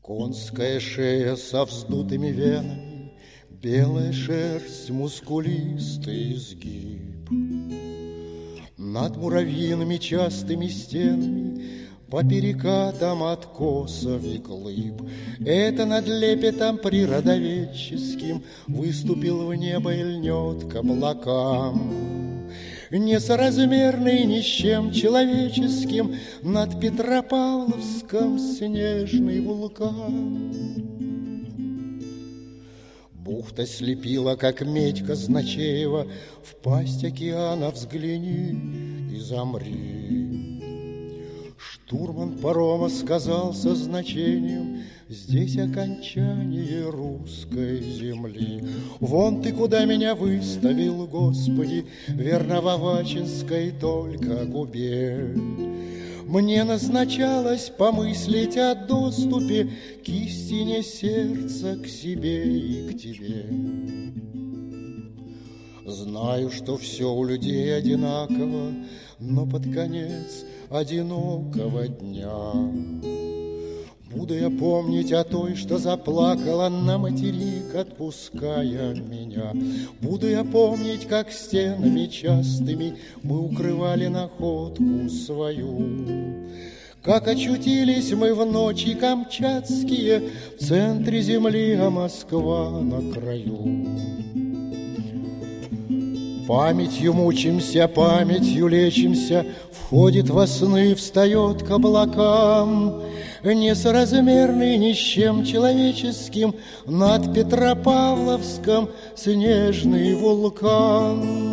Конская шея со вздутыми венами, белая шерсть, мускулистый изгиб. Над муравьиными частыми стенами, по перекатам откосов и глыб, это над лепетом природоведческим выступил в небо и льнет к облакам. Несоразмерный ни с чем человеческим над Петропавловском снежный вулкан. Бухта слепила, как медь Казначеева, в пасть океана взгляни и замри. Штурман парома сказал со значением: здесь окончание русской земли. Вон ты куда меня выставил, Господи, верно, в Авачинской только губе. Мне назначалось помыслить о доступе к истине сердца, к себе и к тебе. Знаю, что все у людей одинаково, но под конец одинокого дня буду я помнить о той, что заплакала на материк, отпуская меня. Буду я помнить, как стенами частыми мы укрывали находку свою, как очутились мы в ночи камчатские в центре земли, а Москва на краю. Памятью мучимся, памятью лечимся, входит во сны, встает к облакам, несоразмерный ни с чем человеческим над Петропавловском снежный вулкан.